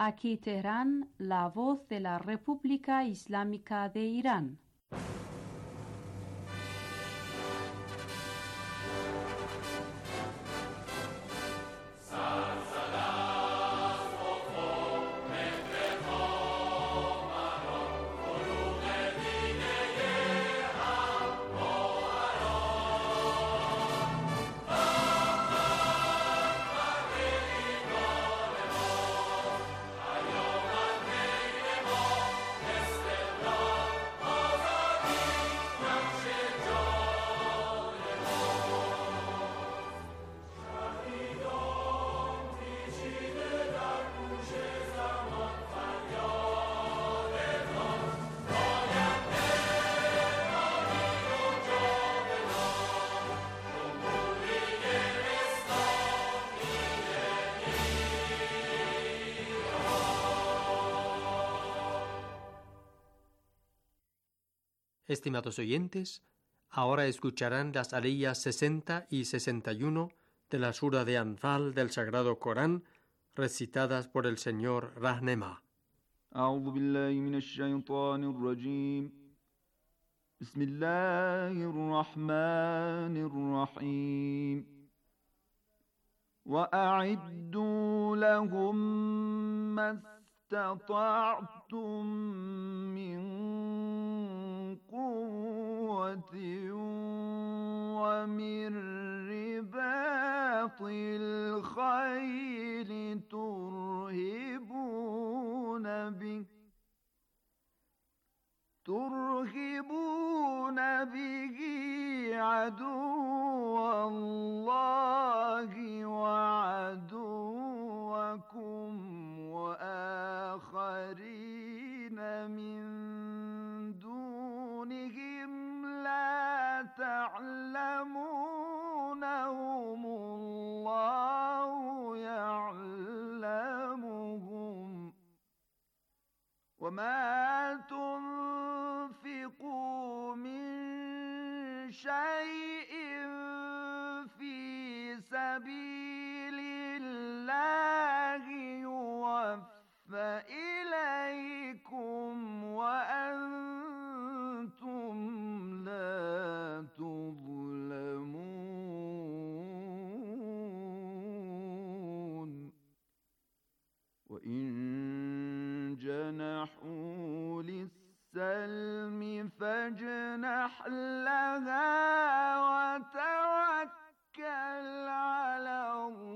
Aquí Teherán, la voz de la República Islámica de Irán. Estimados oyentes, ahora escucharán las aleyas 60 y 61 de la sura de Anfal del Sagrado Corán, recitadas por el señor Rahnema. أعوذ بالله من الشيطان الرجيم بسم الله الرحمن الرحيم وأعدوا لهم ما استطعتم من قوة ومن رباط الخيل ترهبون به عدو الله وعدوكم وآخرين من دونهم لا تعلمونهم الله يعلمهم وما تنفقوا من شيء في سبيل الله يوفى إليكم وأنتم لا تظلمون وإن جنحوا للسلم فاجنح لها وتوكل على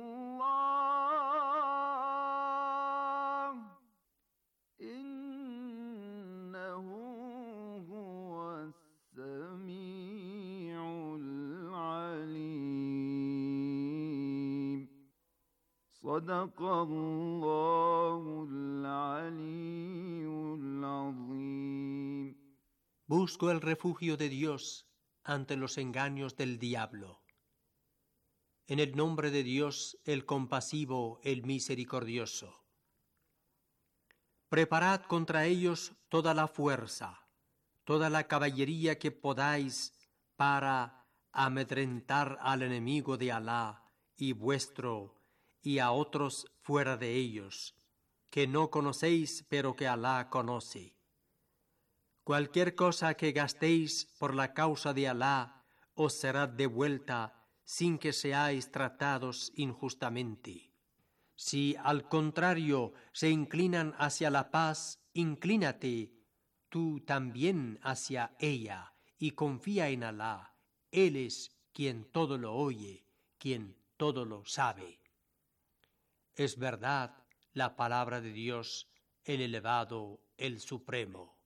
الله إنه هو السميع العليم صدق الله العلي العظيم. Busco el refugio de Dios ante los engaños del diablo. En el nombre de Dios, el compasivo, el misericordioso. Preparad contra ellos toda la fuerza, toda la caballería que podáis para amedrentar al enemigo de Alá y vuestro y a otros fuera de ellos, que no conocéis pero que Alá conoce. Cualquier cosa que gastéis por la causa de Alá os será devuelta sin que seáis tratados injustamente. Si al contrario se inclinan hacia la paz, inclínate tú también hacia ella y confía en Alá. Él es quien todo lo oye, quien todo lo sabe. Es verdad la palabra de Dios, el elevado, el supremo.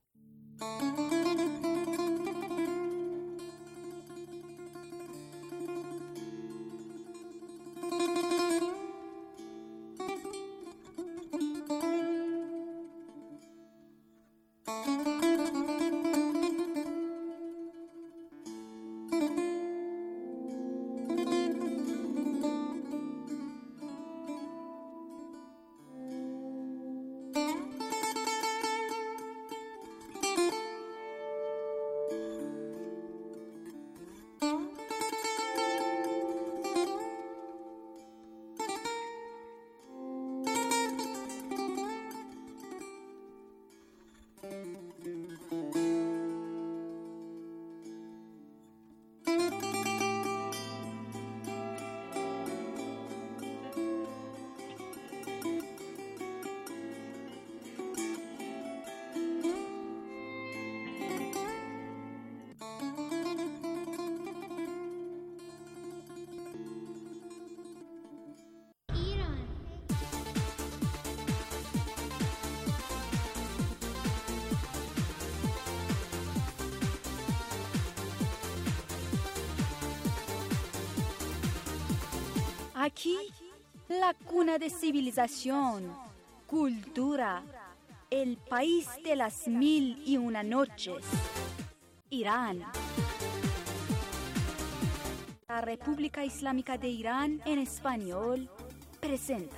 Aquí, la cuna de civilización, cultura, el país de las 1001 noches. Irán. La República Islámica de Irán en español presenta.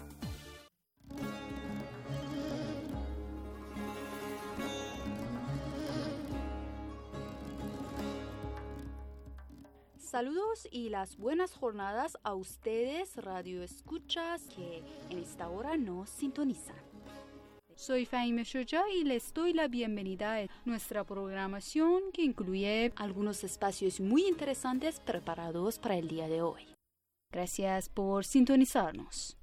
Saludos y las buenas jornadas a ustedes, radio escuchas, que en esta hora nos sintonizan. Soy Fahime Shoja y les doy la bienvenida a nuestra programación que incluye algunos espacios muy interesantes preparados para el día de hoy. Gracias por sintonizarnos.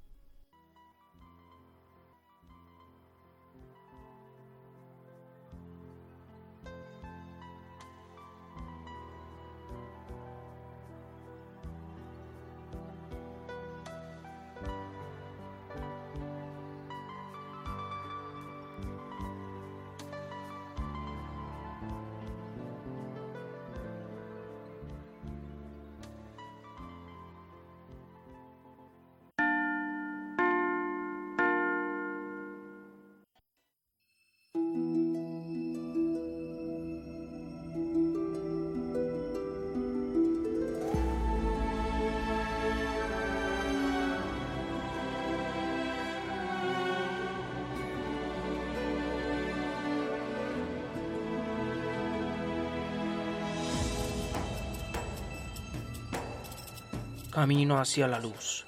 Camino hacia la luz.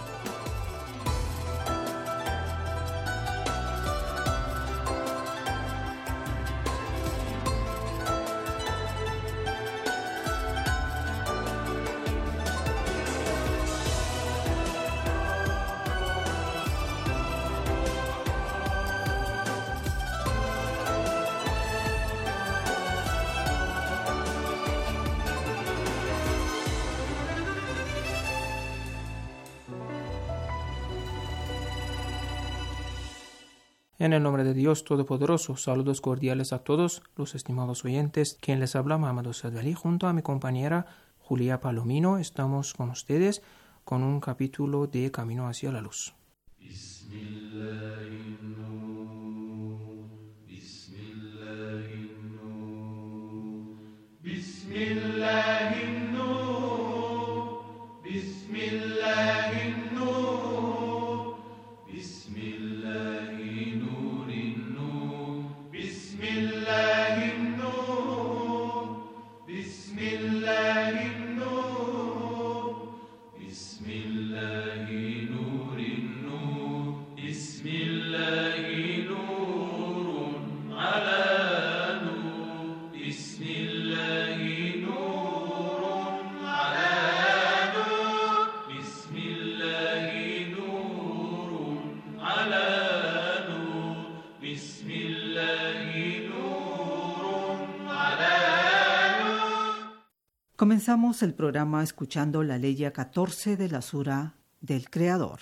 En el nombre de Dios Todopoderoso, saludos cordiales a todos los estimados oyentes. Quien les habla, Mamadou Sadali, junto a mi compañera Julia Palomino, estamos con ustedes con un capítulo de Camino hacia la Luz. Comenzamos el programa escuchando la leya 14 de la Sura del Creador.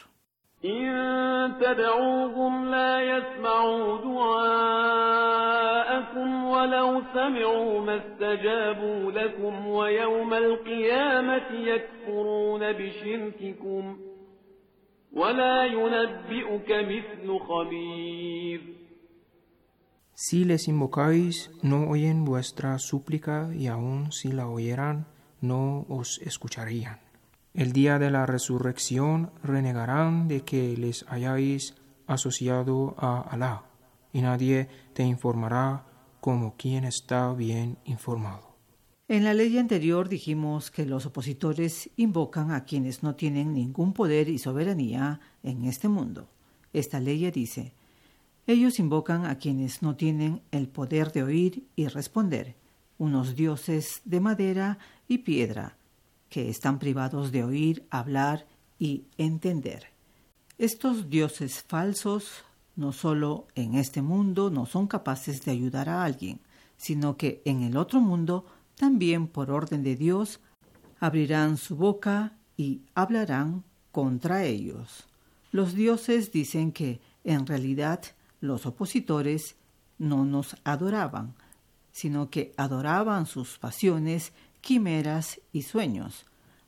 Si les invocáis, no oyen vuestra súplica, y aun si la oyeran, no os escucharían. El día de la resurrección renegarán de que les hayáis asociado a Alá, y nadie te informará como quien está bien informado. En la ley anterior dijimos que los opositores invocan a quienes no tienen ningún poder y soberanía en este mundo. Esta ley dice: ellos invocan a quienes no tienen el poder de oír y responder, unos dioses de madera y piedra, que están privados de oír, hablar y entender. Estos dioses falsos no solo en este mundo no son capaces de ayudar a alguien, sino que en el otro mundo también por orden de Dios abrirán su boca y hablarán contra ellos. Los dioses dicen que en realidad los opositores no nos adoraban, sino que adoraban sus pasiones, quimeras y sueños.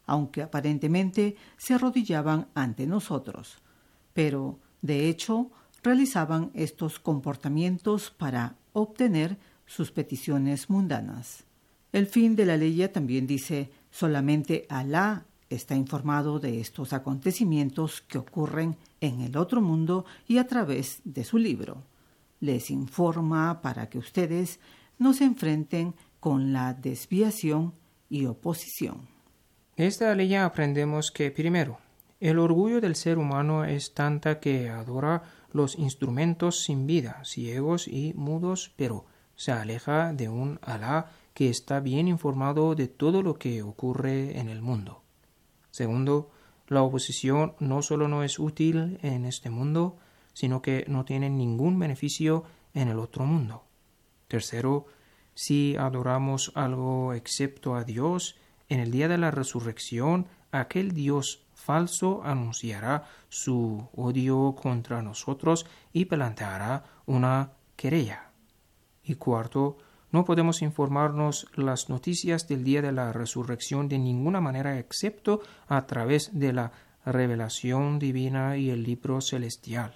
aunque aparentemente se arrodillaban ante nosotros. Pero, de hecho, realizaban estos comportamientos para obtener sus peticiones mundanas. El fin de la ley también dice: solamente Alá está informado de estos acontecimientos que ocurren en el otro mundo y a través de su libro. Les informa para que ustedes no se enfrenten con la desviación y oposición. De esta ley aprendemos que, primero, el orgullo del ser humano es tanta que adora los instrumentos sin vida, ciegos y mudos, pero se aleja de un Alá que está bien informado de todo lo que ocurre en el mundo. Segundo, la oposición no solo no es útil en este mundo, sino que no tiene ningún beneficio en el otro mundo. Tercero, si adoramos algo excepto a Dios, en el día de la resurrección, aquel Dios falso anunciará su odio contra nosotros y planteará una querella. Y cuarto, no podemos informarnos las noticias del día de la resurrección de ninguna manera excepto a través de la revelación divina y el libro celestial.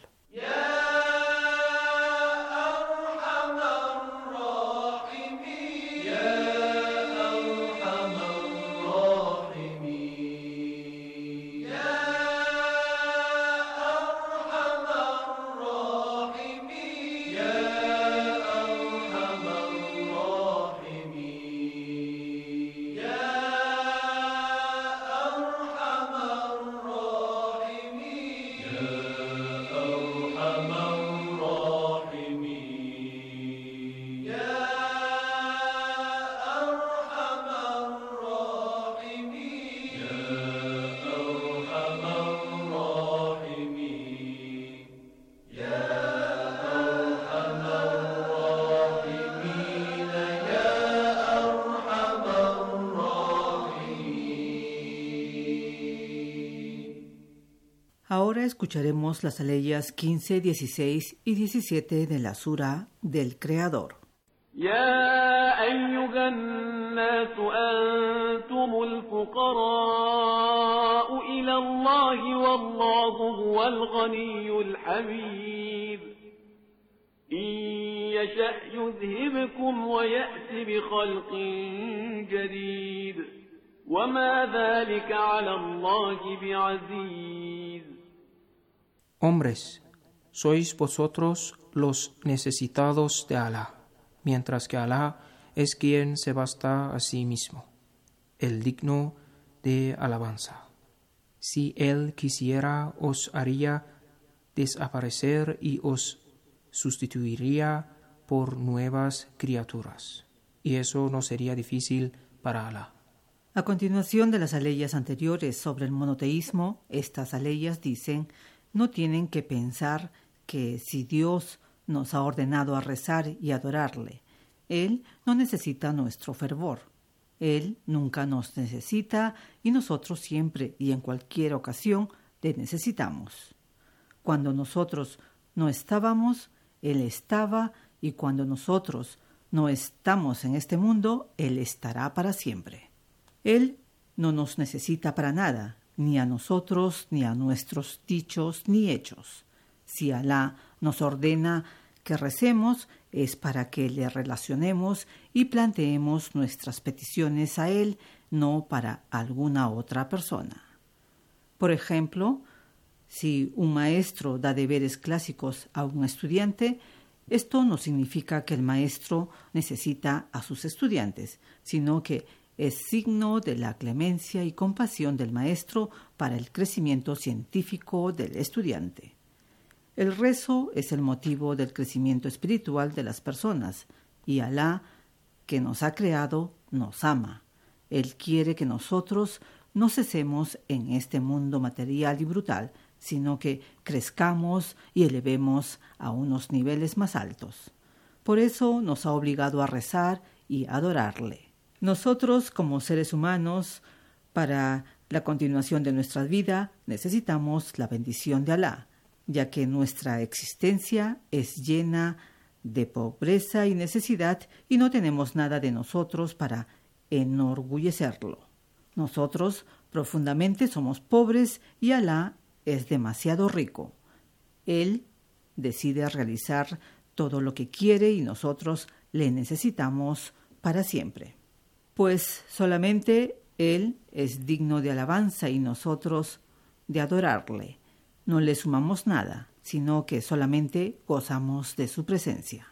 Ahora escucharemos las aleyas 15, 16 y 17 de la Sura del Creador. يا أيها الناس أنتم الفقراء إلى الله والله هو الغني الحميد إن يشأ يذهبكم ويأت بخلق جديد وما ذلك على الله بعزيز. Hombres, sois vosotros los necesitados de Alá, mientras que Alá es quien se basta a sí mismo, el digno de alabanza. Si Él quisiera, os haría desaparecer y os sustituiría por nuevas criaturas, y eso no sería difícil para Alá. A continuación de las aleyas anteriores sobre el monoteísmo, estas aleyas dicen: no tienen que pensar que si Dios nos ha ordenado a rezar y adorarle, Él no necesita nuestro fervor. Él nunca nos necesita y nosotros siempre y en cualquier ocasión le necesitamos. Cuando nosotros no estábamos, Él estaba, y cuando nosotros no estamos en este mundo, Él estará para siempre. Él no nos necesita para nada, ni a nosotros, ni a nuestros dichos, ni hechos. Si Alá nos ordena que recemos, es para que le relacionemos y planteemos nuestras peticiones a Él, no para alguna otra persona. Por ejemplo, si un maestro da deberes clásicos a un estudiante, esto no significa que el maestro necesita a sus estudiantes, sino que es signo de la clemencia y compasión del maestro para el crecimiento científico del estudiante. El rezo es el motivo del crecimiento espiritual de las personas, y Alá, que nos ha creado, nos ama. Él quiere que nosotros no cesemos en este mundo material y brutal, sino que crezcamos y elevemos a unos niveles más altos. Por eso nos ha obligado a rezar y adorarle. Nosotros, como seres humanos, para la continuación de nuestra vida, necesitamos la bendición de Alá, ya que nuestra existencia es llena de pobreza y necesidad y no tenemos nada de nosotros para enorgullecerlo. Nosotros profundamente somos pobres y Alá es demasiado rico. Él decide realizar todo lo que quiere y nosotros le necesitamos para siempre. Pues solamente Él es digno de alabanza y nosotros de adorarle. No le sumamos nada, sino que solamente gozamos de su presencia.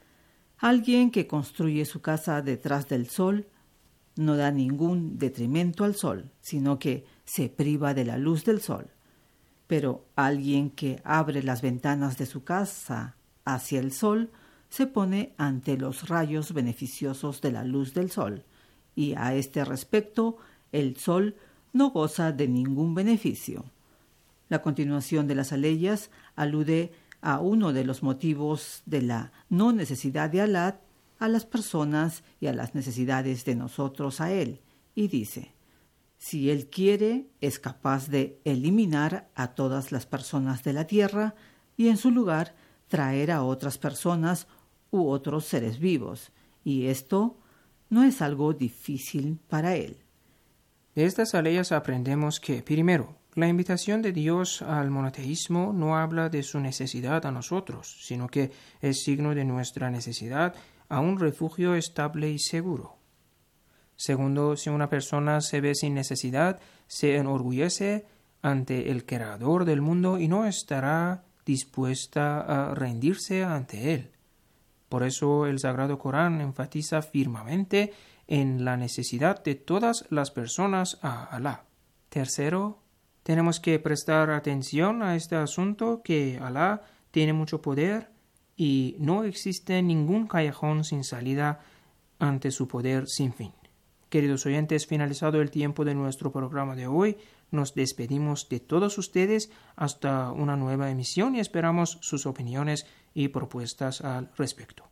Alguien que construye su casa detrás del sol no da ningún detrimento al sol, sino que se priva de la luz del sol. Pero alguien que abre las ventanas de su casa hacia el sol se pone ante los rayos beneficiosos de la luz del sol, y a este respecto el sol no goza de ningún beneficio. La continuación de las aleyas alude a uno de los motivos de la no necesidad de Alá a las personas y a las necesidades de nosotros a Él, y dice: si Él quiere, es capaz de eliminar a todas las personas de la tierra y en su lugar traer a otras personas u otros seres vivos, y esto no es algo difícil para Él. De estas aleyas aprendemos que, primero, la invitación de Dios al monoteísmo no habla de su necesidad a nosotros, sino que es signo de nuestra necesidad a un refugio estable y seguro. Segundo, si una persona se ve sin necesidad, se enorgullece ante el Creador del mundo y no estará dispuesta a rendirse ante Él. Por eso el Sagrado Corán enfatiza firmemente en la necesidad de todas las personas a Alá. Tercero, tenemos que prestar atención a este asunto que Alá tiene mucho poder y no existe ningún callejón sin salida ante su poder sin fin. Queridos oyentes, finalizado el tiempo de nuestro programa de hoy, nos despedimos de todos ustedes hasta una nueva emisión y esperamos sus opiniones y propuestas al respecto.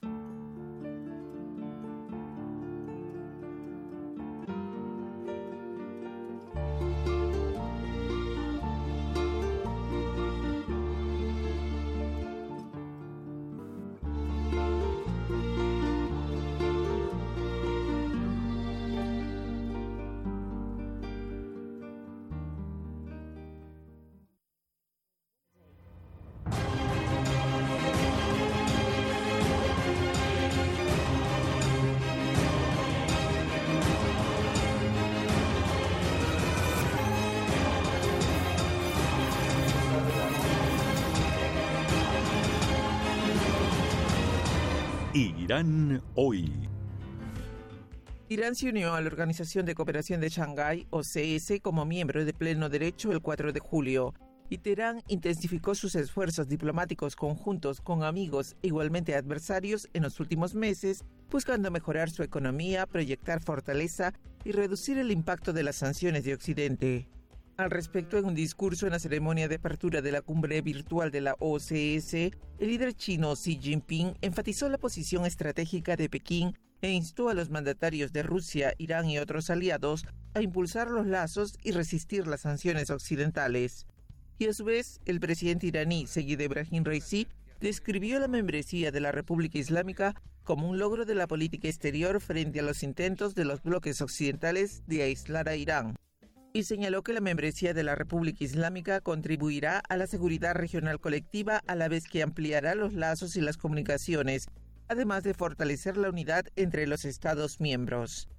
Irán hoy. Irán se unió a la Organización de Cooperación de Shanghái, OCS, como miembro de pleno derecho el 4 de julio. Y Teherán intensificó sus esfuerzos diplomáticos conjuntos con amigos e igualmente adversarios en los últimos meses, buscando mejorar su economía, proyectar fortaleza y reducir el impacto de las sanciones de Occidente. Al respecto, en un discurso en la ceremonia de apertura de la cumbre virtual de la OCS, el líder chino Xi Jinping enfatizó la posición estratégica de Pekín e instó a los mandatarios de Rusia, Irán y otros aliados a impulsar los lazos y resistir las sanciones occidentales. Y a su vez, el presidente iraní Sayyid Ebrahim Raisi describió la membresía de la República Islámica como un logro de la política exterior frente a los intentos de los bloques occidentales de aislar a Irán. Y señaló que la membresía de la República Islámica contribuirá a la seguridad regional colectiva a la vez que ampliará los lazos y las comunicaciones, además de fortalecer la unidad entre los Estados miembros.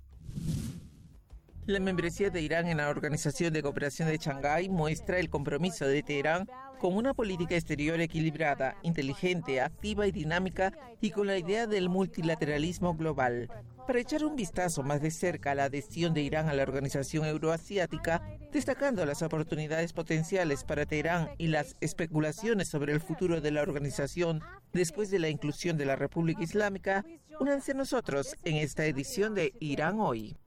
La membresía de Irán en la Organización de Cooperación de Shanghái muestra el compromiso de Teherán con una política exterior equilibrada, inteligente, activa y dinámica y con la idea del multilateralismo global. Para echar un vistazo más de cerca a la adhesión de Irán a la Organización Euroasiática, destacando las oportunidades potenciales para Teherán y las especulaciones sobre el futuro de la organización después de la inclusión de la República Islámica, únanse a nosotros en esta edición de Irán Hoy.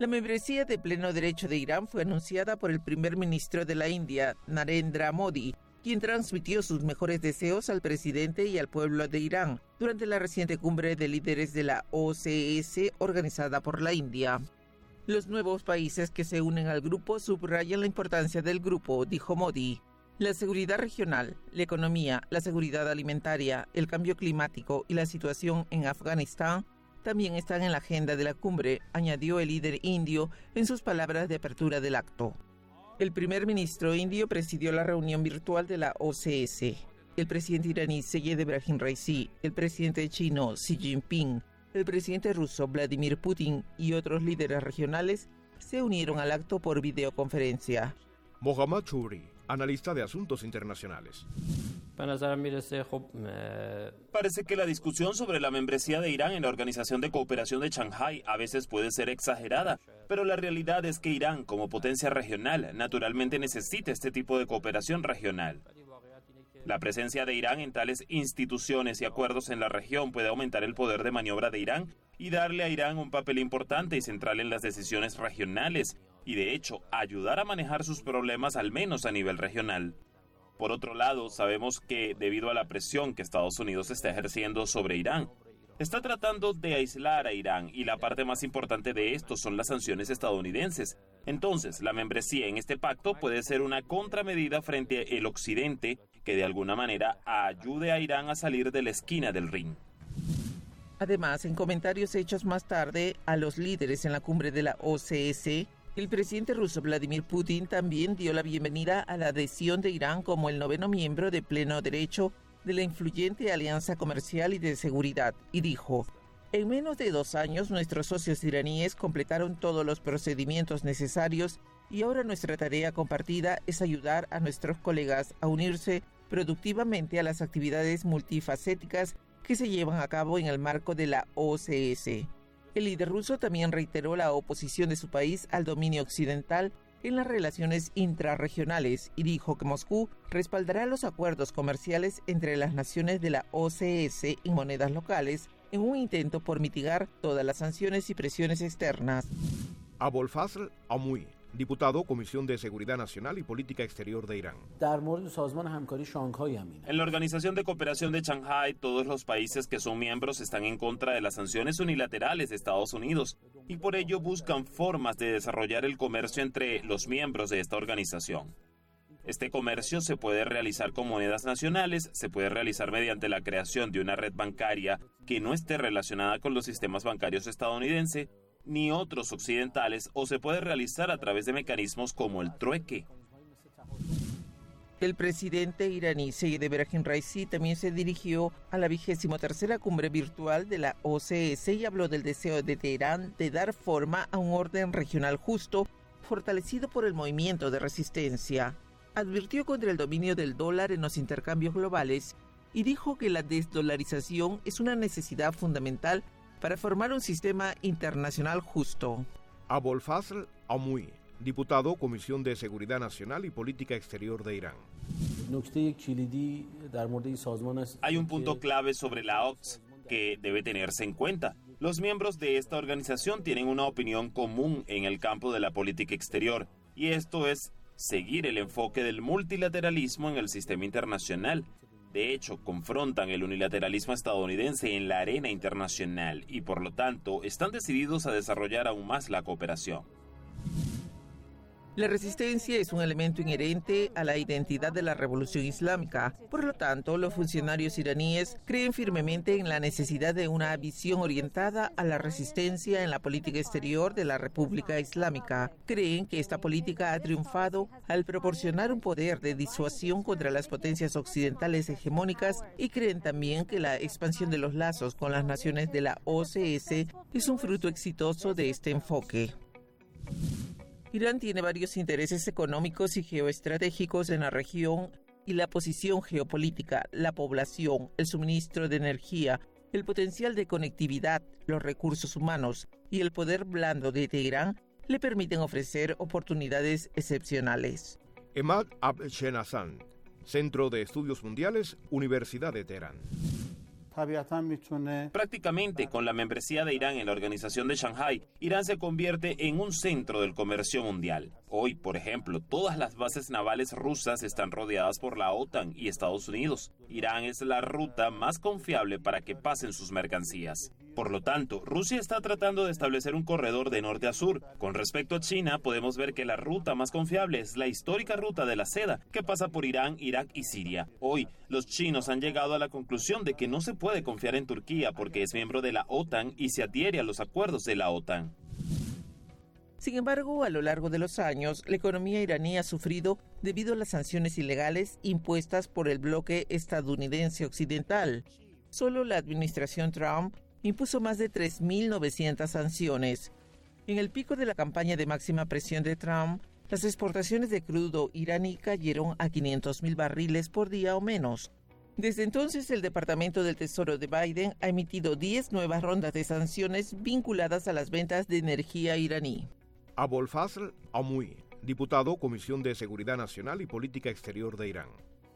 La membresía de pleno derecho de Irán fue anunciada por el primer ministro de la India, Narendra Modi, quien transmitió sus mejores deseos al presidente y al pueblo de Irán durante la reciente cumbre de líderes de la OCS organizada por la India. Los nuevos países que se unen al grupo subrayan la importancia del grupo, dijo Modi. La seguridad regional, la economía, la seguridad alimentaria, el cambio climático y la situación en Afganistán también están en la agenda de la cumbre, añadió el líder indio en sus palabras de apertura del acto. El primer ministro indio presidió la reunión virtual de la OCS. El presidente iraní Seyed Ebrahim Raisi, el presidente chino Xi Jinping, el presidente ruso Vladimir Putin y otros líderes regionales se unieron al acto por videoconferencia. Mohammad Chouri, analista de asuntos internacionales. Parece que la discusión sobre la membresía de Irán en la Organización de Cooperación de Shanghái a veces puede ser exagerada, pero la realidad es que Irán, como potencia regional, naturalmente necesita este tipo de cooperación regional. La presencia de Irán en tales instituciones y acuerdos en la región puede aumentar el poder de maniobra de Irán y darle a Irán un papel importante y central en las decisiones regionales, y de hecho ayudar a manejar sus problemas al menos a nivel regional. Por otro lado, sabemos que debido a la presión que Estados Unidos está ejerciendo sobre Irán, está tratando de aislar a Irán y la parte más importante de esto son las sanciones estadounidenses. Entonces, la membresía en este pacto puede ser una contramedida frente al Occidente que de alguna manera ayude a Irán a salir de la esquina del ring. Además, en comentarios hechos más tarde a los líderes en la cumbre de la OCS, el presidente ruso Vladimir Putin también dio la bienvenida a la adhesión de Irán como el 9º miembro de pleno derecho de la influyente alianza comercial y de seguridad, y dijo: en menos de 2 años nuestros socios iraníes completaron todos los procedimientos necesarios y ahora nuestra tarea compartida es ayudar a nuestros colegas a unirse productivamente a las actividades multifacéticas que se llevan a cabo en el marco de la OCS. El líder ruso también reiteró la oposición de su país al dominio occidental en las relaciones intrarregionales y dijo que Moscú respaldará los acuerdos comerciales entre las naciones de la OCS en monedas locales en un intento por mitigar todas las sanciones y presiones externas. Abolfazl Amouy, diputado Comisión de Seguridad Nacional y Política Exterior de Irán. En la Organización de Cooperación de Shanghái, todos los países que son miembros están en contra de las sanciones unilaterales de Estados Unidos y por ello buscan formas de desarrollar el comercio entre los miembros de esta organización. Este comercio se puede realizar con monedas nacionales, se puede realizar mediante la creación de una red bancaria que no esté relacionada con los sistemas bancarios estadounidenses ni otros occidentales, o se puede realizar a través de mecanismos como el trueque. El presidente iraní Seyed Ebrahim Raisi también se dirigió a la 23ª cumbre virtual de la OCS y habló del deseo de Teherán de dar forma a un orden regional justo, fortalecido por el movimiento de resistencia. Advirtió contra el dominio del dólar en los intercambios globales y dijo que la desdolarización es una necesidad fundamental para formar un sistema internacional justo. Abolfazl Amouy, diputado Comisión de Seguridad Nacional y Política Exterior de Irán. Hay un punto clave sobre la OCS que debe tenerse en cuenta. Los miembros de esta organización tienen una opinión común en el campo de la política exterior, y esto es seguir el enfoque del multilateralismo en el sistema internacional. De hecho, confrontan el unilateralismo estadounidense en la arena internacional y, por lo tanto, están decididos a desarrollar aún más la cooperación. La resistencia es un elemento inherente a la identidad de la revolución islámica. Por lo tanto, los funcionarios iraníes creen firmemente en la necesidad de una visión orientada a la resistencia en la política exterior de la República Islámica. Creen que esta política ha triunfado al proporcionar un poder de disuasión contra las potencias occidentales hegemónicas y creen también que la expansión de los lazos con las naciones de la OCS es un fruto exitoso de este enfoque. Irán tiene varios intereses económicos y geoestratégicos en la región y la posición geopolítica, la población, el suministro de energía, el potencial de conectividad, los recursos humanos y el poder blando de Teherán le permiten ofrecer oportunidades excepcionales. Emad Abshenazan, Centro de Estudios Mundiales, Universidad de Teherán. Prácticamente, con la membresía de Irán en la Organización de Shanghái, Irán se convierte en un centro del comercio mundial. Hoy, por ejemplo, todas las bases navales rusas están rodeadas por la OTAN y Estados Unidos. Irán es la ruta más confiable para que pasen sus mercancías. Por lo tanto, Rusia está tratando de establecer un corredor de norte a sur. Con respecto a China, podemos ver que la ruta más confiable es la histórica ruta de la seda, que pasa por Irán, Irak y Siria. Hoy, los chinos han llegado a la conclusión de que no se puede confiar en Turquía porque es miembro de la OTAN y se adhiere a los acuerdos de la OTAN. Sin embargo, a lo largo de los años, la economía iraní ha sufrido debido a las sanciones ilegales impuestas por el bloque estadounidense occidental. Solo la administración Trump impuso más de 3.900 sanciones. En el pico de la campaña de máxima presión de Trump, las exportaciones de crudo iraní cayeron a 500.000 barriles por día o menos. Desde entonces, el Departamento del Tesoro de Biden ha emitido 10 nuevas rondas de sanciones vinculadas a las ventas de energía iraní. Abolfazl Amui, diputado, Comisión de Seguridad Nacional y Política Exterior de Irán.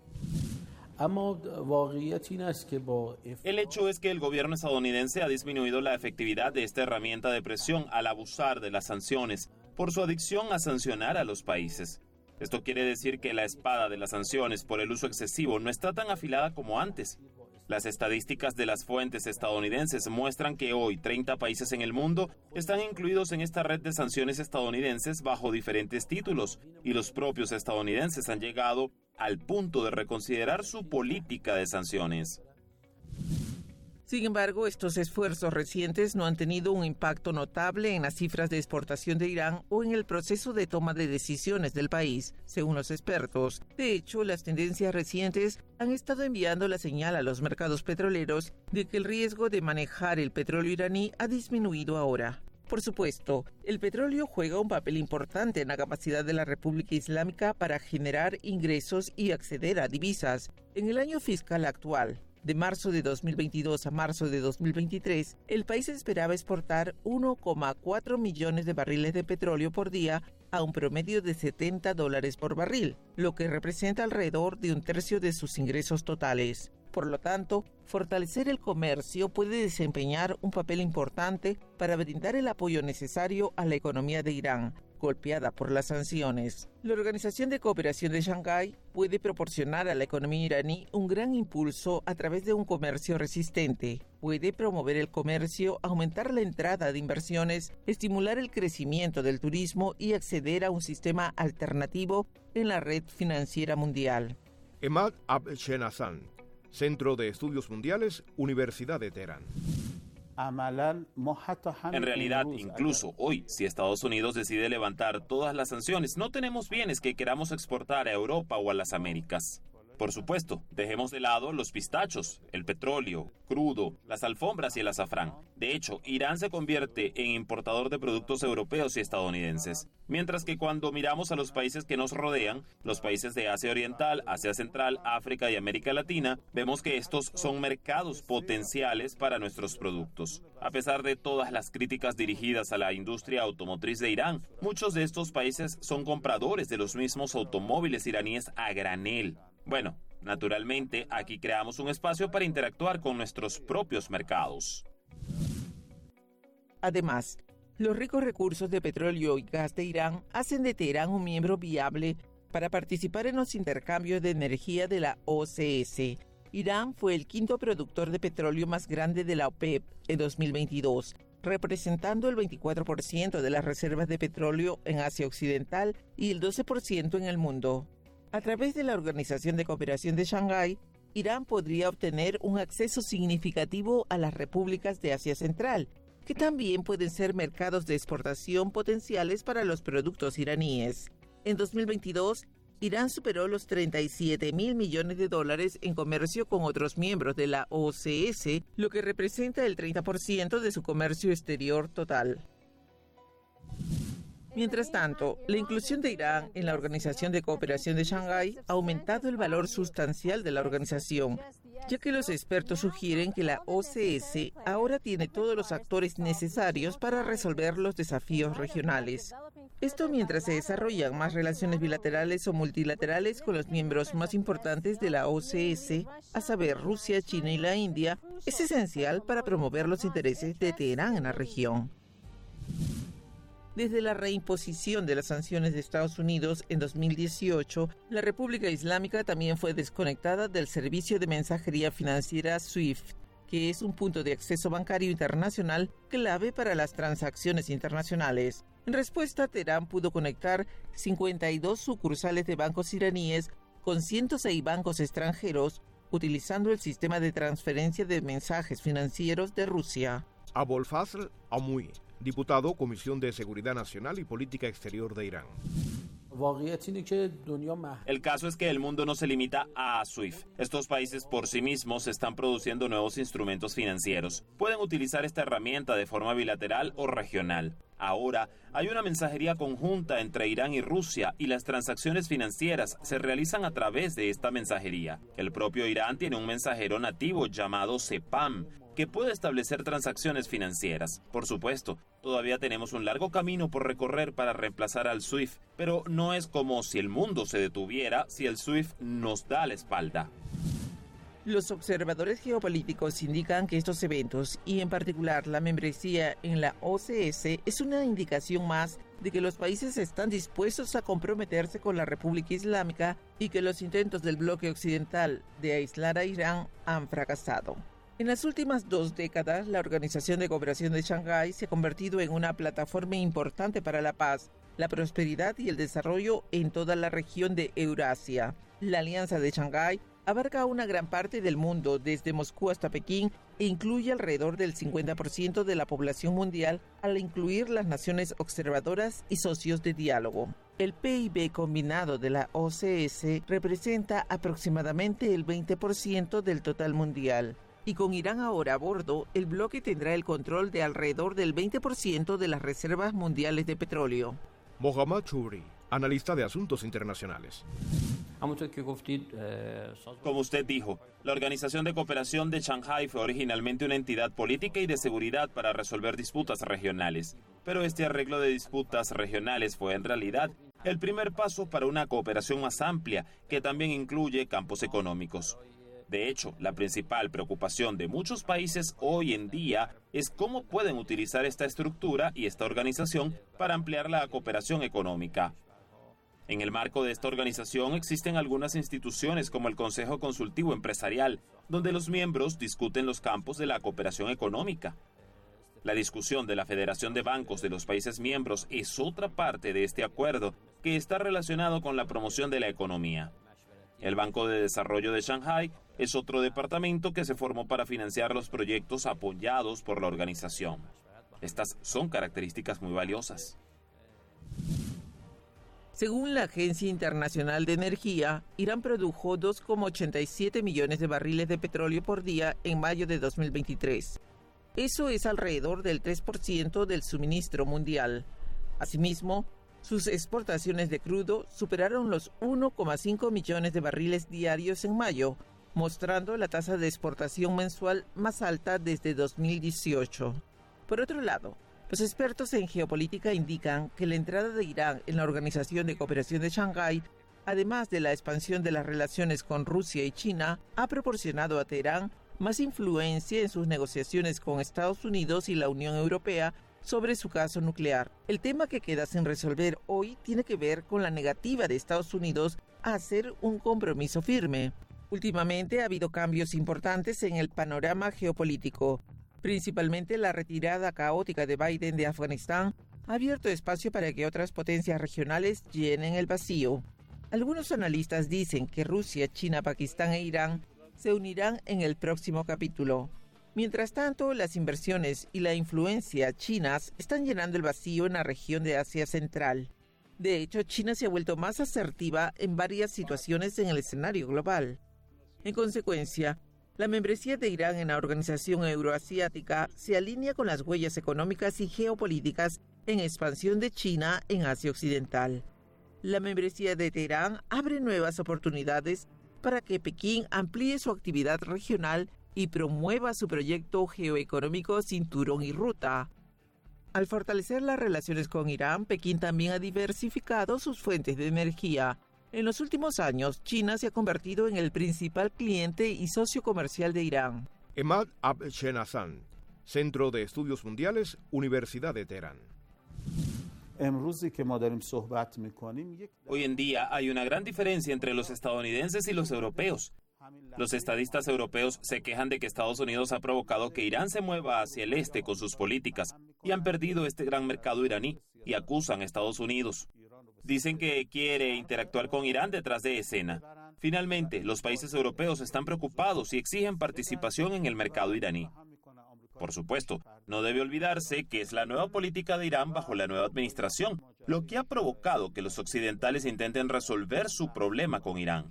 El hecho es que el gobierno estadounidense ha disminuido la efectividad de esta herramienta de presión al abusar de las sanciones por su adicción a sancionar a los países. Esto quiere decir que la espada de las sanciones por el uso excesivo no está tan afilada como antes. Las estadísticas de las fuentes estadounidenses muestran que hoy 30 países en el mundo están incluidos en esta red de sanciones estadounidenses bajo diferentes títulos, y los propios estadounidenses han llegado al punto de reconsiderar su política de sanciones. Sin embargo, estos esfuerzos recientes no han tenido un impacto notable en las cifras de exportación de Irán o en el proceso de toma de decisiones del país, según los expertos. De hecho, las tendencias recientes han estado enviando la señal a los mercados petroleros de que el riesgo de manejar el petróleo iraní ha disminuido ahora. Por supuesto, el petróleo juega un papel importante en la capacidad de la República Islámica para generar ingresos y acceder a divisas. En el año fiscal actual, de marzo de 2022 a marzo de 2023, el país esperaba exportar 1,4 millones de barriles de petróleo por día a un promedio de $70 por barril, lo que representa alrededor de un tercio de sus ingresos totales. Por lo tanto, fortalecer el comercio puede desempeñar un papel importante para brindar el apoyo necesario a la economía de Irán, golpeada por las sanciones. La Organización de Cooperación de Shanghái puede proporcionar a la economía iraní un gran impulso a través de un comercio resistente. Puede promover el comercio, aumentar la entrada de inversiones, estimular el crecimiento del turismo y acceder a un sistema alternativo en la red financiera mundial. Emad Abshenazan, Centro de Estudios Mundiales, Universidad de Teherán. En realidad, incluso hoy, si Estados Unidos decide levantar todas las sanciones, no tenemos bienes que queramos exportar a Europa o a las Américas. Por supuesto, dejemos de lado los pistachos, el petróleo, crudo, las alfombras y el azafrán. De hecho, Irán se convierte en importador de productos europeos y estadounidenses. Mientras que cuando miramos a los países que nos rodean, los países de Asia Oriental, Asia Central, África y América Latina, vemos que estos son mercados potenciales para nuestros productos. A pesar de todas las críticas dirigidas a la industria automotriz de Irán, muchos de estos países son compradores de los mismos automóviles iraníes a granel. Bueno, naturalmente, aquí creamos un espacio para interactuar con nuestros propios mercados. Además, los ricos recursos de petróleo y gas de Irán hacen de Teherán un miembro viable para participar en los intercambios de energía de la OCS. Irán fue el quinto productor de petróleo más grande de la OPEP en 2022, representando el 24% de las reservas de petróleo en Asia Occidental y el 12% en el mundo. A través de la Organización de Cooperación de Shanghái, Irán podría obtener un acceso significativo a las repúblicas de Asia Central, que también pueden ser mercados de exportación potenciales para los productos iraníes. En 2022, Irán superó los $37.000 millones en comercio con otros miembros de la OCS, lo que representa el 30% de su comercio exterior total. Mientras tanto, la inclusión de Irán en la Organización de Cooperación de Shanghái ha aumentado el valor sustancial de la organización, ya que los expertos sugieren que la OCS ahora tiene todos los actores necesarios para resolver los desafíos regionales. Esto mientras se desarrollan más relaciones bilaterales o multilaterales con los miembros más importantes de la OCS, a saber Rusia, China y la India, es esencial para promover los intereses de Teherán en la región. Desde la reimposición de las sanciones de Estados Unidos en 2018, la República Islámica también fue desconectada del servicio de mensajería financiera SWIFT, que es un punto de acceso bancario internacional clave para las transacciones internacionales. En respuesta, Teherán pudo conectar 52 sucursales de bancos iraníes con 106 bancos extranjeros, utilizando el sistema de transferencia de mensajes financieros de Rusia. Abolfazl Amouy, diputado, Comisión de Seguridad Nacional y Política Exterior de Irán. El caso es que el mundo no se limita a SWIFT. Estos países por sí mismos están produciendo nuevos instrumentos financieros. Pueden utilizar esta herramienta de forma bilateral o regional. Ahora, hay una mensajería conjunta entre Irán y Rusia y las transacciones financieras se realizan a través de esta mensajería. El propio Irán tiene un mensajero nativo llamado CEPAM, que puede establecer transacciones financieras. Por supuesto, todavía tenemos un largo camino por recorrer para reemplazar al SWIFT, pero no es como si el mundo se detuviera si el SWIFT nos da la espalda. Los observadores geopolíticos indican que estos eventos, y en particular la membresía en la OCS, es una indicación más de que los países están dispuestos a comprometerse con la República Islámica y que los intentos del bloque occidental de aislar a Irán han fracasado. En las últimas 2 décadas, la Organización de Cooperación de Shanghái se ha convertido en una plataforma importante para la paz, la prosperidad y el desarrollo en toda la región de Eurasia. La Alianza de Shanghái abarca una gran parte del mundo, desde Moscú hasta Pekín, e incluye alrededor del 50% de la población mundial, al incluir las naciones observadoras y socios de diálogo. El PIB combinado de la OCS representa aproximadamente el 20% del total mundial. Y con Irán ahora a bordo, el bloque tendrá el control de alrededor del 20% de las reservas mundiales de petróleo. Mohammad Chouri, analista de asuntos internacionales. Como usted dijo, la Organización de Cooperación de Shanghái fue originalmente una entidad política y de seguridad para resolver disputas regionales. Pero este arreglo de disputas regionales fue en realidad el primer paso para una cooperación más amplia que también incluye campos económicos. De hecho, la principal preocupación de muchos países hoy en día es cómo pueden utilizar esta estructura y esta organización para ampliar la cooperación económica. En el marco de esta organización existen algunas instituciones como el Consejo Consultivo Empresarial, donde los miembros discuten los campos de la cooperación económica. La discusión de la Federación de Bancos de los países miembros es otra parte de este acuerdo que está relacionado con la promoción de la economía. El Banco de Desarrollo de Shanghái es otro departamento que se formó para financiar los proyectos apoyados por la organización. Estas son características muy valiosas. Según la Agencia Internacional de Energía, Irán produjo 2,87 millones de barriles de petróleo por día en mayo de 2023. Eso es alrededor del 3% del suministro mundial. Asimismo, sus exportaciones de crudo superaron los 1,5 millones de barriles diarios en mayo, mostrando la tasa de exportación mensual más alta desde 2018. Por otro lado, los expertos en geopolítica indican que la entrada de Irán en la Organización de Cooperación de Shanghái, además de la expansión de las relaciones con Rusia y China, ha proporcionado a Teherán más influencia en sus negociaciones con Estados Unidos y la Unión Europea sobre su caso nuclear. El tema que queda sin resolver hoy tiene que ver con la negativa de Estados Unidos a hacer un compromiso firme. Últimamente ha habido cambios importantes en el panorama geopolítico. Principalmente la retirada caótica de Biden de Afganistán ha abierto espacio para que otras potencias regionales llenen el vacío. Algunos analistas dicen que Rusia, China, Pakistán e Irán se unirán en el próximo capítulo. Mientras tanto, las inversiones y la influencia chinas están llenando el vacío en la región de Asia Central. De hecho, China se ha vuelto más asertiva en varias situaciones en el escenario global. En consecuencia, la membresía de Irán en la Organización Euroasiática se alinea con las huellas económicas y geopolíticas en expansión de China en Asia Occidental. La membresía de Teherán abre nuevas oportunidades para que Pekín amplíe su actividad regional y promueva su proyecto geoeconómico Cinturón y Ruta. Al fortalecer las relaciones con Irán, Pekín también ha diversificado sus fuentes de energía. En los últimos años, China se ha convertido en el principal cliente y socio comercial de Irán. Emad Abshenazan, Centro de Estudios Mundiales, Universidad de Teherán. Hoy en día hay una gran diferencia entre los estadounidenses y los europeos. Los estadistas europeos se quejan de que Estados Unidos ha provocado que Irán se mueva hacia el este con sus políticas y han perdido este gran mercado iraní y acusan a Estados Unidos. Dicen que quiere interactuar con Irán detrás de escena. Finalmente, los países europeos están preocupados y exigen participación en el mercado iraní. Por supuesto, no debe olvidarse que es la nueva política de Irán bajo la nueva administración, lo que ha provocado que los occidentales intenten resolver su problema con Irán.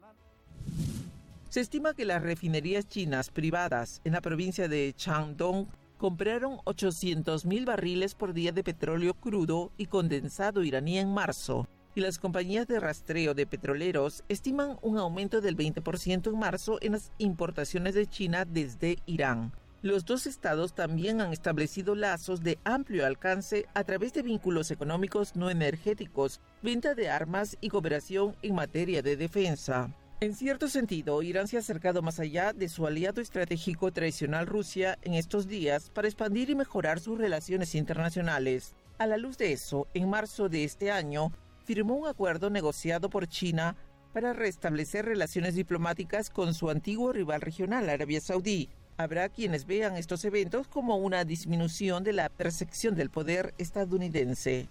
Se estima que las refinerías chinas privadas en la provincia de Shandong compraron 800.000 barriles por día de petróleo crudo y condensado iraní en marzo, y las compañías de rastreo de petroleros estiman un aumento del 20% en marzo en las importaciones de China desde Irán. Los dos estados también han establecido lazos de amplio alcance a través de vínculos económicos no energéticos, venta de armas y cooperación en materia de defensa. En cierto sentido, Irán se ha acercado más allá de su aliado estratégico tradicional Rusia en estos días para expandir y mejorar sus relaciones internacionales. A la luz de eso, en marzo de este año, firmó un acuerdo negociado por China para restablecer relaciones diplomáticas con su antiguo rival regional, Arabia Saudí. Habrá quienes vean estos eventos como una disminución de la percepción del poder estadounidense.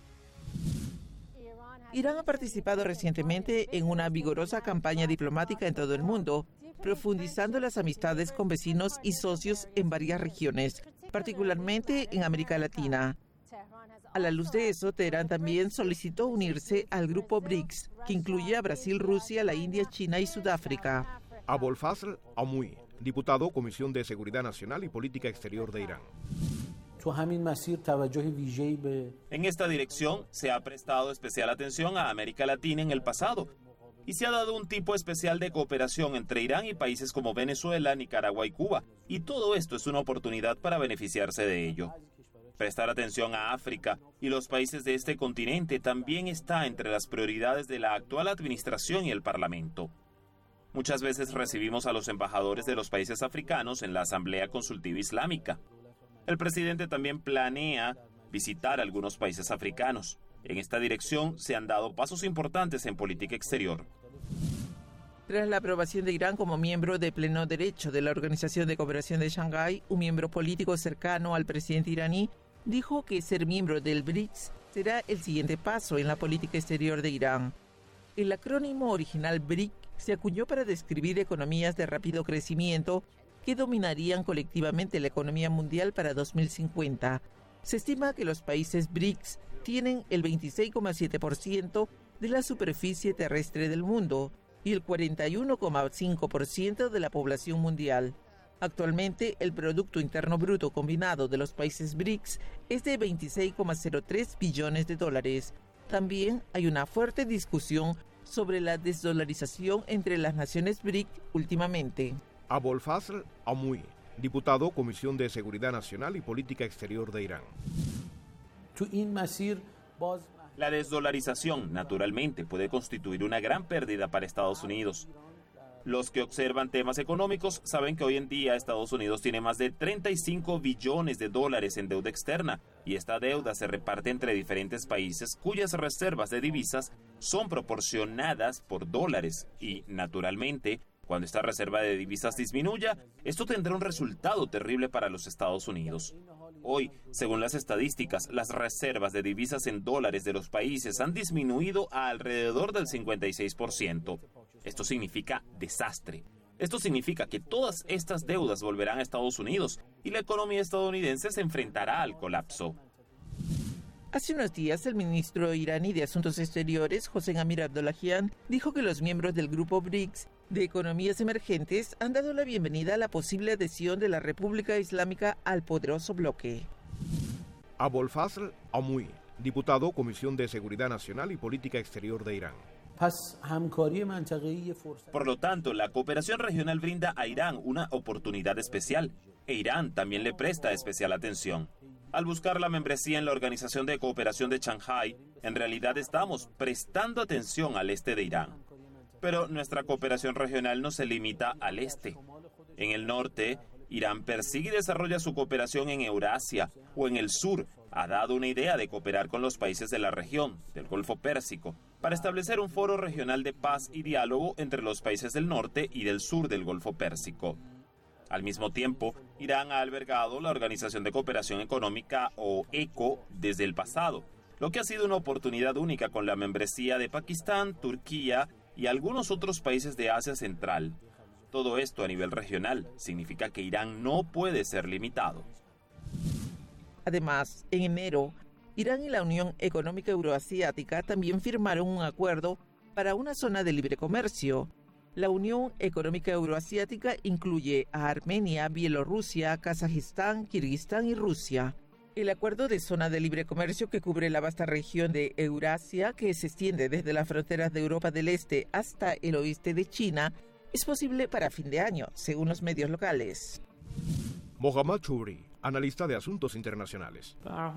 Irán ha participado recientemente en una vigorosa campaña diplomática en todo el mundo, profundizando las amistades con vecinos y socios en varias regiones, particularmente en América Latina. A la luz de eso, Teherán también solicitó unirse al grupo BRICS, que incluye a Brasil, Rusia, la India, China y Sudáfrica. Abolfazl Amui, diputado, Comisión de Seguridad Nacional y Política Exterior de Irán. En esta dirección se ha prestado especial atención a América Latina en el pasado y se ha dado un tipo especial de cooperación entre Irán y países como Venezuela, Nicaragua y Cuba, y todo esto es una oportunidad para beneficiarse de ello. Prestar atención a África y los países de este continente también está entre las prioridades de la actual administración y el Parlamento. Muchas veces recibimos a los embajadores de los países africanos en la Asamblea Consultiva Islámica. El presidente también planea visitar algunos países africanos. En esta dirección se han dado pasos importantes en política exterior. Tras la aprobación de Irán como miembro de pleno derecho de la Organización de Cooperación de Shanghái, un miembro político cercano al presidente iraní dijo que ser miembro del BRICS será el siguiente paso en la política exterior de Irán. El acrónimo original BRIC se acuñó para describir economías de rápido crecimiento que dominarían colectivamente la economía mundial para 2050. Se estima que los países BRICS tienen el 26,7% de la superficie terrestre del mundo y el 41,5% de la población mundial. Actualmente, el Producto Interno Bruto combinado de los países BRICS es de 26,03 billones de dólares. También hay una fuerte discusión sobre la desdolarización entre las naciones BRIC últimamente. Abolfazl Amui, diputado, Comisión de Seguridad Nacional y Política Exterior de Irán. La desdolarización, naturalmente, puede constituir una gran pérdida para Estados Unidos. Los que observan temas económicos saben que hoy en día Estados Unidos tiene más de 35 billones de dólares en deuda externa y esta deuda se reparte entre diferentes países cuyas reservas de divisas son proporcionadas por dólares y, naturalmente, cuando esta reserva de divisas disminuya, esto tendrá un resultado terrible para los Estados Unidos. Hoy, según las estadísticas, las reservas de divisas en dólares de los países han disminuido a alrededor del 56%. Esto significa desastre. Esto significa que todas estas deudas volverán a Estados Unidos y la economía estadounidense se enfrentará al colapso. Hace unos días, el ministro iraní de Asuntos Exteriores, Hossein Amir Abdollahian, dijo que los miembros del grupo BRICS de economías emergentes han dado la bienvenida a la posible adhesión de la República Islámica al poderoso bloque. Abolfazl Amui, diputado, Comisión de Seguridad Nacional y Política Exterior de Irán. Por lo tanto, la cooperación regional brinda a Irán una oportunidad especial, e Irán también le presta especial atención. Al buscar la membresía en la Organización de Cooperación de Shanghái, en realidad estamos prestando atención al este de Irán. Pero nuestra cooperación regional no se limita al este. En el norte, Irán persigue y desarrolla su cooperación en Eurasia, o en el sur, ha dado una idea de cooperar con los países de la región, del Golfo Pérsico, para establecer un foro regional de paz y diálogo entre los países del norte y del sur del Golfo Pérsico. Al mismo tiempo, Irán ha albergado la Organización de Cooperación Económica, o ECO, desde el pasado, lo que ha sido una oportunidad única con la membresía de Pakistán, Turquía y algunos otros países de Asia Central. Todo esto a nivel regional significa que Irán no puede ser limitado. Además, en enero, Irán y la Unión Económica Euroasiática también firmaron un acuerdo para una zona de libre comercio. La Unión Económica Euroasiática incluye a Armenia, Bielorrusia, Kazajistán, Kirguistán y Rusia. El acuerdo de zona de libre comercio que cubre la vasta región de Eurasia, que se extiende desde las fronteras de Europa del Este hasta el oeste de China, es posible para fin de año, según los medios locales. Mohammad Chouri, analista de asuntos internacionales.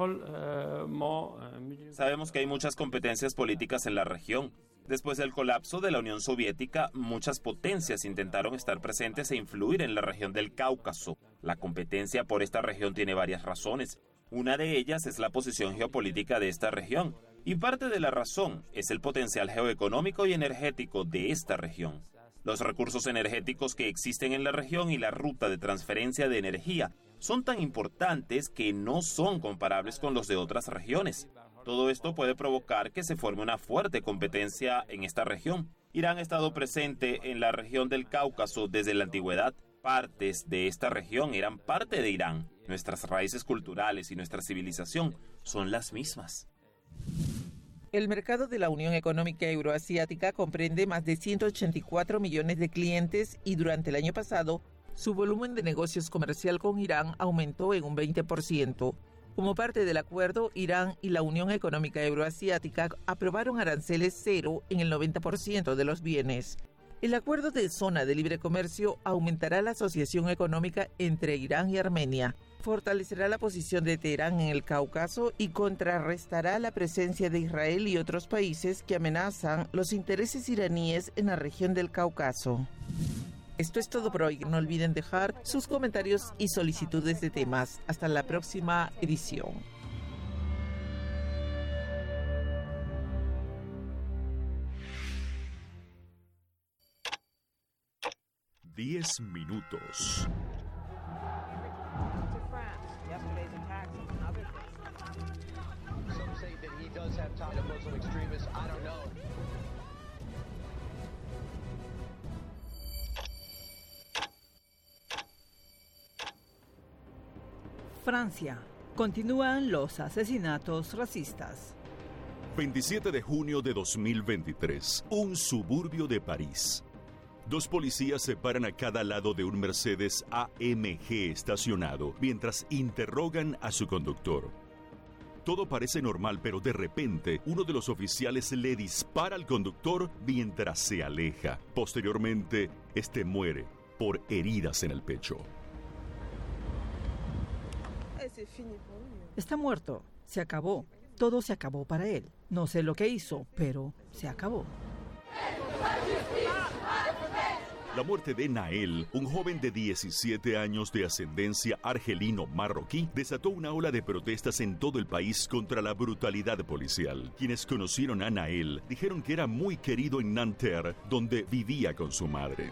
Sabemos que hay muchas competencias políticas en la región. Después del colapso de la Unión Soviética, muchas potencias intentaron estar presentes e influir en la región del Cáucaso. La competencia por esta región tiene varias razones. Una de ellas es la posición geopolítica de esta región, y parte de la razón es el potencial geoeconómico y energético de esta región. Los recursos energéticos que existen en la región y la ruta de transferencia de energía son tan importantes que no son comparables con los de otras regiones. Todo esto puede provocar que se forme una fuerte competencia en esta región. Irán ha estado presente en la región del Cáucaso desde la antigüedad. Partes de esta región eran parte de Irán. Nuestras raíces culturales y nuestra civilización son las mismas. El mercado de la Unión Económica Euroasiática comprende más de 184 millones de clientes y durante el año pasado, su volumen de negocios comercial con Irán aumentó en un 20%. Como parte del acuerdo, Irán y la Unión Económica Euroasiática aprobaron aranceles cero en el 90% de los bienes. El acuerdo de zona de libre comercio aumentará la asociación económica entre Irán y Armenia, fortalecerá la posición de Teherán en el Cáucaso y contrarrestará la presencia de Israel y otros países que amenazan los intereses iraníes en la región del Cáucaso. Esto es todo por hoy. No olviden dejar sus comentarios y solicitudes de temas. Hasta la próxima edición. Diez minutos. Francia. Continúan los asesinatos racistas. 27 de junio de 2023. Un suburbio de París. Dos policías se paran a cada lado de un Mercedes AMG estacionado mientras interrogan a su conductor. Todo parece normal, pero de repente uno de los oficiales le dispara al conductor mientras se aleja. Posteriormente, este muere por heridas en el pecho. Está muerto. Se acabó. Todo se acabó para él. No sé lo que hizo, pero se acabó. La muerte de Nael, un joven de 17 años de ascendencia argelino-marroquí, desató una ola de protestas en todo el país contra la brutalidad policial. Quienes conocieron a Nael dijeron que era muy querido en Nanterre, donde vivía con su madre.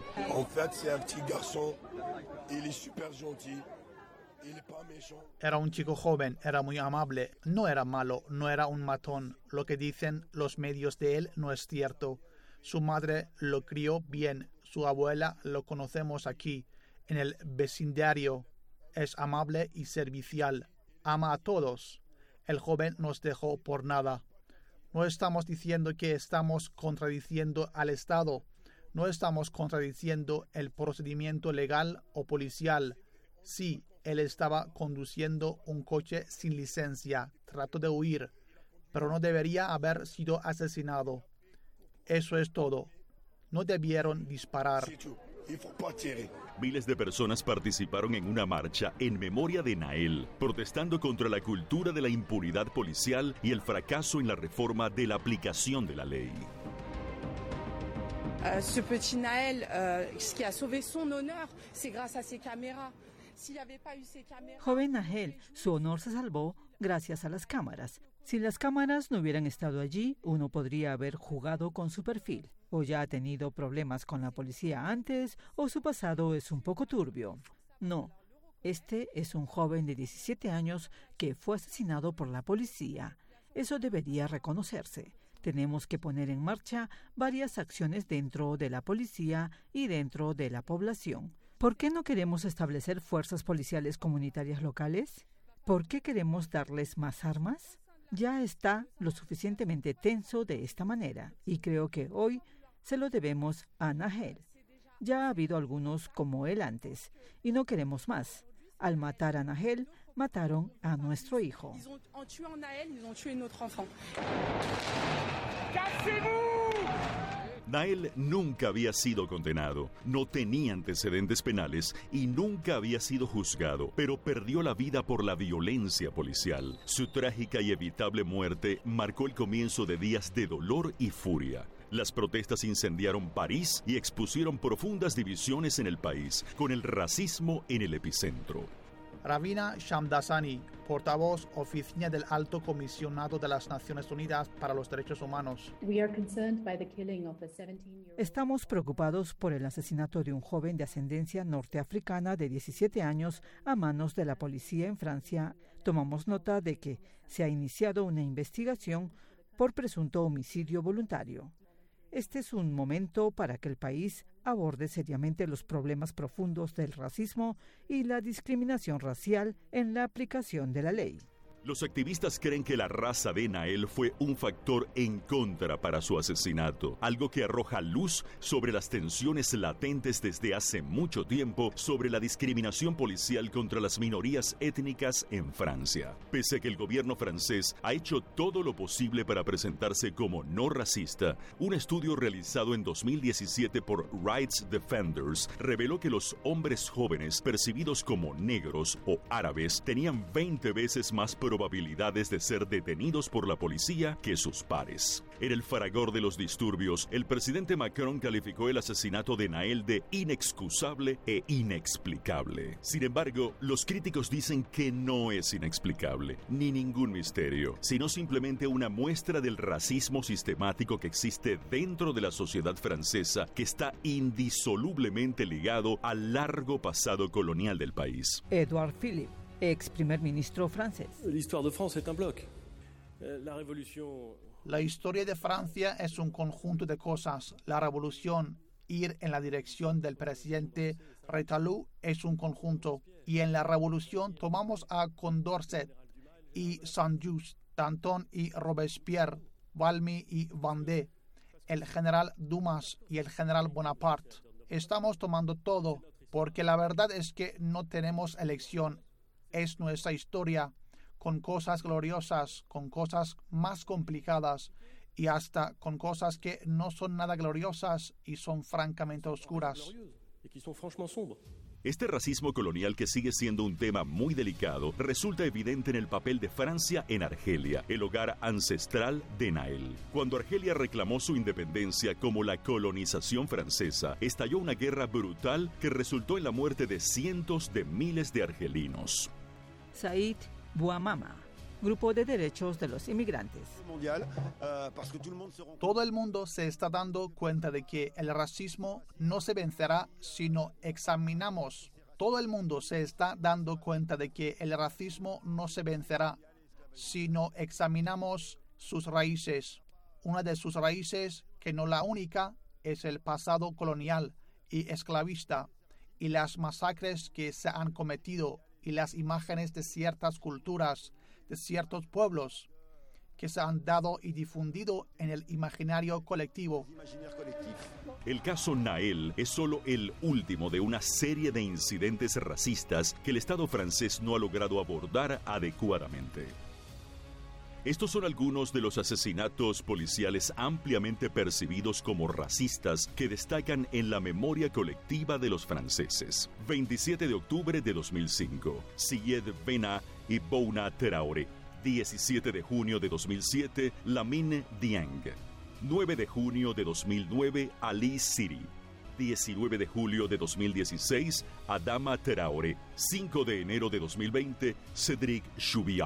Era un chico joven, era muy amable, no era malo, no era un matón. Lo que dicen los medios de él no es cierto. Su madre lo crió bien. Su abuela lo conocemos aquí, en el vecindario. Es amable y servicial. Ama a todos. El joven nos dejó por nada. No estamos diciendo que estamos contradiciendo al Estado. No estamos contradiciendo el procedimiento legal o policial. Sí, él estaba conduciendo un coche sin licencia. Trató de huir, pero no debería haber sido asesinado. Eso es todo. No debieron disparar. Miles de personas participaron en una marcha en memoria de Nael, protestando contra la cultura de la impunidad policial y el fracaso en la reforma de la aplicación de la ley. Ce petit Nael, ce qui a sauvé son honneur, c'est grâce a ces caméras. S'il n'y avait pas eu ces caméras... Joven Nahel, su honor se salvó gracias a las cámaras. Si las cámaras no hubieran estado allí, uno podría haber jugado con su perfil. O ya ha tenido problemas con la policía antes, o su pasado es un poco turbio. No, este es un joven de 17 años que fue asesinado por la policía. Eso debería reconocerse. Tenemos que poner en marcha varias acciones dentro de la policía y dentro de la población. ¿Por qué no queremos establecer fuerzas policiales comunitarias locales? ¿Por qué queremos darles más armas? Ya está lo suficientemente tenso de esta manera y creo que hoy se lo debemos a Nahel. Ya ha habido algunos como él antes y no queremos más. Al matar a Nahel, mataron a nuestro hijo. Nael nunca había sido condenado, no tenía antecedentes penales y nunca había sido juzgado, pero perdió la vida por la violencia policial. Su trágica y evitable muerte marcó el comienzo de días de dolor y furia. Las protestas incendiaron París y expusieron profundas divisiones en el país, con el racismo en el epicentro. Ravina Shamdasani, portavoz oficina del Alto Comisionado de las Naciones Unidas para los Derechos Humanos. Estamos preocupados por el asesinato de un joven de ascendencia norteafricana de 17 años a manos de la policía en Francia. Tomamos nota de que se ha iniciado una investigación por presunto homicidio voluntario. Este es un momento para que el país aborde seriamente los problemas profundos del racismo y la discriminación racial en la aplicación de la ley. Los activistas creen que la raza de Nael fue un factor en contra para su asesinato, algo que arroja luz sobre las tensiones latentes desde hace mucho tiempo sobre la discriminación policial contra las minorías étnicas en Francia. Pese a que el gobierno francés ha hecho todo lo posible para presentarse como no racista, un estudio realizado en 2017 por Rights Defenders reveló que los hombres jóvenes percibidos como negros o árabes tenían 20 veces más probabilidades de ser detenidos por la policía que sus pares. En el fragor de los disturbios, el presidente Macron calificó el asesinato de Nael de inexcusable e inexplicable. Sin embargo, los críticos dicen que no es inexplicable, ni ningún misterio, sino simplemente una muestra del racismo sistemático que existe dentro de la sociedad francesa, que está indisolublemente ligado al largo pasado colonial del país. Edouard Philippe, ex primer ministro francés. La historia de Francia es un conjunto de cosas. La revolución, ir en la dirección del presidente Retalou, es un conjunto. Y en la revolución tomamos a Condorcet y Saint-Just, Danton y Robespierre, Valmy y Vendée, el general Dumas y el general Bonaparte. Estamos tomando todo, porque la verdad es que no tenemos elección. Es nuestra historia, con cosas gloriosas, con cosas más complicadas y hasta con cosas que no son nada gloriosas y son francamente oscuras. Este racismo colonial, que sigue siendo un tema muy delicado, resulta evidente en el papel de Francia en Argelia, el hogar ancestral de Nael. Cuando Argelia reclamó su independencia como la colonización francesa, estalló una guerra brutal que resultó en la muerte de cientos de miles de argelinos. Saïd Bouamama, Grupo de Derechos de los Inmigrantes. Todo el mundo se está dando cuenta de que el racismo no se vencerá si no examinamos. Todo el mundo se está dando cuenta de que el racismo no se vencerá si no examinamos sus raíces. Una de sus raíces, que no la única, es el pasado colonial y esclavista y las masacres que se han cometido y las imágenes de ciertas culturas, de ciertos pueblos, que se han dado y difundido en el imaginario colectivo. El caso Nael es solo el último de una serie de incidentes racistas que el Estado francés no ha logrado abordar adecuadamente. Estos son algunos de los asesinatos policiales ampliamente percibidos como racistas que destacan en la memoria colectiva de los franceses. 27 de octubre de 2005, Syed Bena y Bouna Traoré. 17 de junio de 2007, Lamine Dieng. 9 de junio de 2009, Ali Siri. 19 de julio de 2016, Adama Traoré. 5 de enero de 2020, Cédric Chouviat.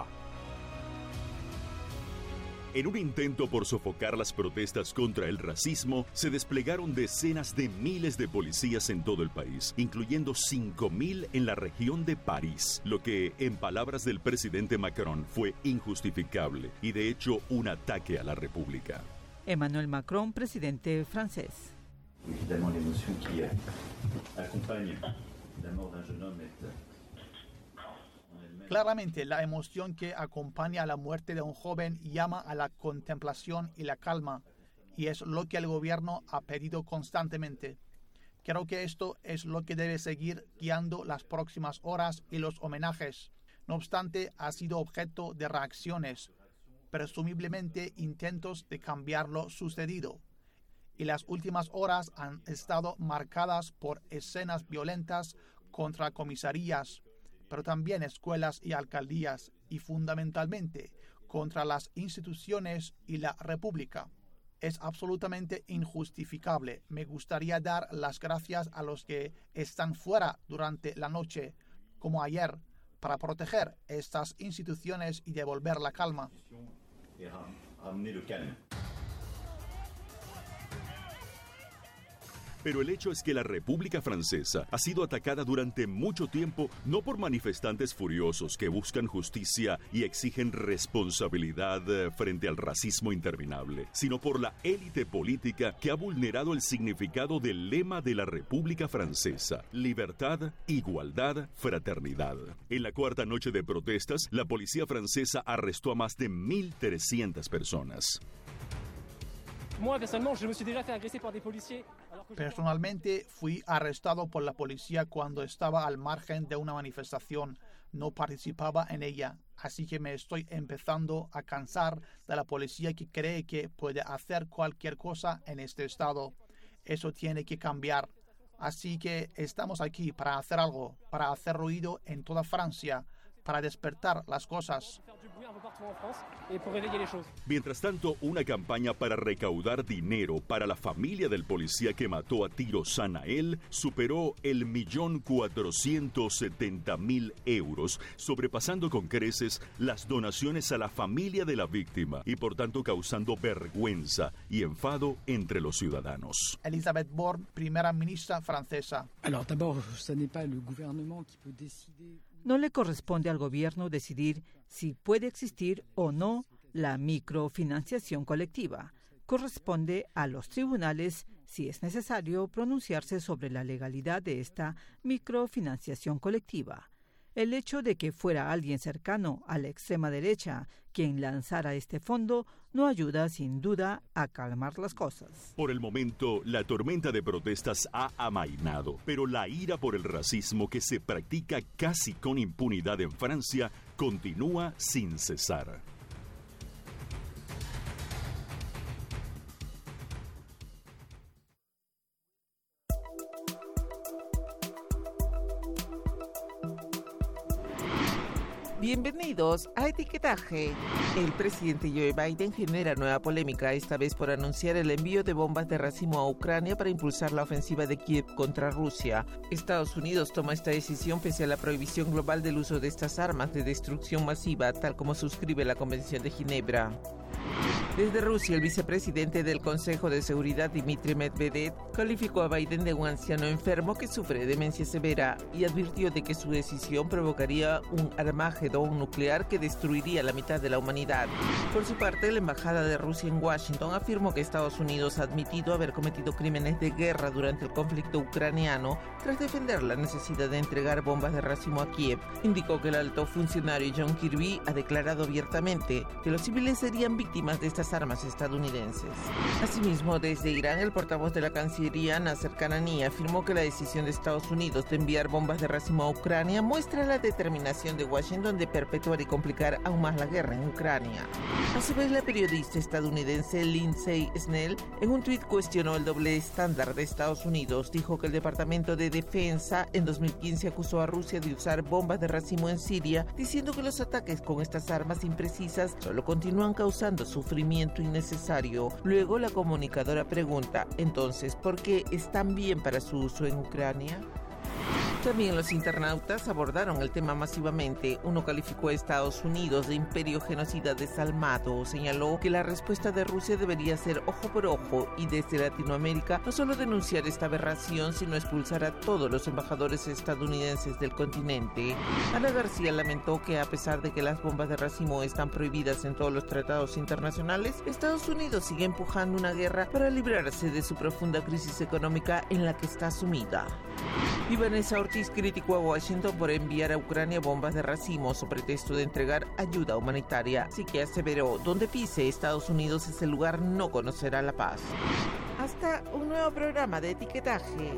En un intento por sofocar las protestas contra el racismo, se desplegaron decenas de miles de policías en todo el país, incluyendo 5.000 en la región de París, lo que, en palabras del presidente Macron, fue injustificable y de hecho un ataque a la República. Emmanuel Macron, presidente francés. Évidemment, l'émotion qui accompagne la mort d'un jeune homme est... Claramente, la emoción que acompaña a la muerte de un joven llama a la contemplación y la calma, y es lo que el gobierno ha pedido constantemente. Creo que esto es lo que debe seguir guiando las próximas horas y los homenajes. No obstante, ha sido objeto de reacciones, presumiblemente intentos de cambiar lo sucedido. Y las últimas horas han estado marcadas por escenas violentas contra comisarías, pero también escuelas y alcaldías, y fundamentalmente contra las instituciones y la República. Es absolutamente injustificable. Me gustaría dar las gracias a los que están fuera durante la noche, como ayer, para proteger estas instituciones y devolver la calma. Pero el hecho es que la República Francesa ha sido atacada durante mucho tiempo no por manifestantes furiosos que buscan justicia y exigen responsabilidad frente al racismo interminable, sino por la élite política que ha vulnerado el significado del lema de la República Francesa: libertad, igualdad, fraternidad. En la cuarta noche de protestas, la policía francesa arrestó a más de 1.300 personas. Personalmente fui arrestado por la policía cuando estaba al margen de una manifestación. No participaba en ella, así que me estoy empezando a cansar de la policía que cree que puede hacer cualquier cosa en este estado. Eso tiene que cambiar. Así que estamos aquí para hacer algo, para hacer ruido en toda Francia, para despertar las cosas. Mientras tanto, una campaña para recaudar dinero para la familia del policía que mató a tiros a Nael superó el 1.470.000 euros, sobrepasando con creces las donaciones a la familia de la víctima y por tanto causando vergüenza y enfado entre los ciudadanos. Elisabeth Borne, primera ministra francesa. No le corresponde al gobierno decidir si puede existir o no la microfinanciación colectiva. Corresponde a los tribunales, si es necesario, pronunciarse sobre la legalidad de esta microfinanciación colectiva. El hecho de que fuera alguien cercano a la extrema derecha quien lanzara este fondo no ayuda sin duda a calmar las cosas. Por el momento, la tormenta de protestas ha amainado, pero la ira por el racismo que se practica casi con impunidad en Francia continúa sin cesar. Bienvenidos a Etiquetaje. El presidente Joe Biden genera nueva polémica, esta vez por anunciar el envío de bombas de racimo a Ucrania para impulsar la ofensiva de Kiev contra Rusia. Estados Unidos toma esta decisión pese a la prohibición global del uso de estas armas de destrucción masiva, tal como suscribe la Convención de Ginebra. Desde Rusia, el vicepresidente del Consejo de Seguridad, Dmitry Medvedev, calificó a Biden de un anciano enfermo que sufre demencia severa y advirtió de que su decisión provocaría un armagedón nuclear que destruiría la mitad de la humanidad. Por su parte, la Embajada de Rusia en Washington afirmó que Estados Unidos ha admitido haber cometido crímenes de guerra durante el conflicto ucraniano tras defender la necesidad de entregar bombas de racimo a Kiev. Indicó que el alto funcionario John Kirby ha declarado abiertamente que los civiles serían víctimas de estas las armas estadounidenses. Asimismo, desde Irán, el portavoz de la Cancillería, Nasser Kanani, afirmó que la decisión de Estados Unidos de enviar bombas de racimo a Ucrania muestra la determinación de Washington de perpetuar y complicar aún más la guerra en Ucrania. A su vez, la periodista estadounidense Lindsay Snell, en un tuit cuestionó el doble estándar de Estados Unidos. Dijo que el Departamento de Defensa en 2015 acusó a Rusia de usar bombas de racimo en Siria, diciendo que los ataques con estas armas imprecisas solo continúan causando sufrimiento innecesario. Luego, la comunicadora pregunta, entonces, ¿por qué están bien para su uso en Ucrania? También los internautas abordaron el tema masivamente. Uno calificó a Estados Unidos de imperio genocida desalmado. Señaló que la respuesta de Rusia debería ser ojo por ojo y desde Latinoamérica no solo denunciar esta aberración, sino expulsar a todos los embajadores estadounidenses del continente. Ana García lamentó que a pesar de que las bombas de racimo están prohibidas en todos los tratados internacionales, Estados Unidos sigue empujando una guerra para librarse de su profunda crisis económica en la que está sumida. Y Vanessa Ortiz criticó a Washington por enviar a Ucrania bombas de racimo sobre pretexto de entregar ayuda humanitaria. Así que aseveró, donde pise Estados Unidos ese lugar no conocerá la paz. Hasta un nuevo programa de etiquetaje.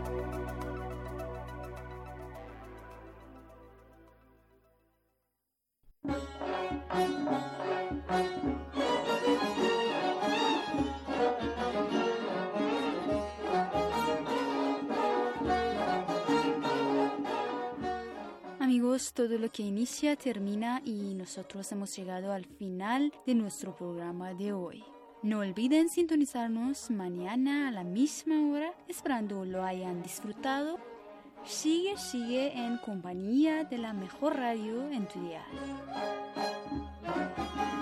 Amigos, todo lo que inicia termina y nosotros hemos llegado al final de nuestro programa de hoy. No olviden sintonizarnos mañana a la misma hora, esperando lo hayan disfrutado. Sigue en compañía de la mejor radio en tu dial.